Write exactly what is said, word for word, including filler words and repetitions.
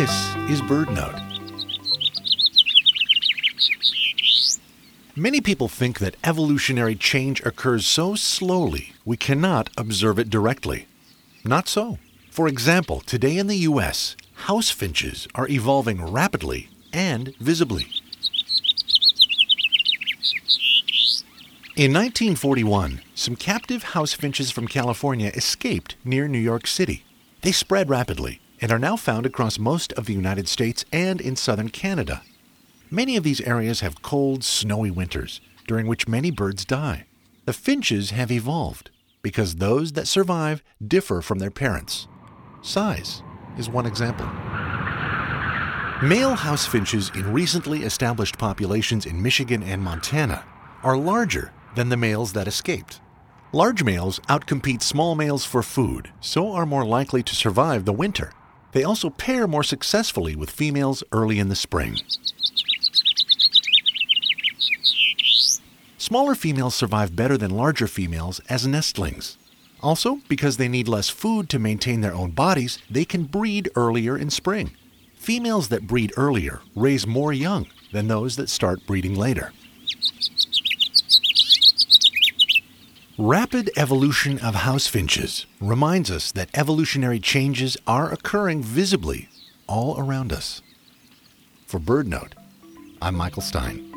This is BirdNote. Many people think that evolutionary change occurs so slowly we cannot observe it directly. Not so. For example, today in the U S, house finches are evolving rapidly and visibly. In nineteen forty-one, some captive house finches from California escaped near New York City. They spread rapidly and are now found across most of the United States and in southern Canada. Many of these areas have cold, snowy winters, during which many birds die. The finches have evolved because those that survive differ from their parents. Size is one example. Male house finches in recently established populations in Michigan and Montana are larger than the males that escaped. Large males outcompete small males for food, so are more likely to survive the winter. They also pair more successfully with females early in the spring. Smaller females survive better than larger females as nestlings. Also, because they need less food to maintain their own bodies, they can breed earlier in spring. Females that breed earlier raise more young than those that start breeding later. Rapid evolution of house finches reminds us that evolutionary changes are occurring visibly all around us. For BirdNote, I'm Michael Stein.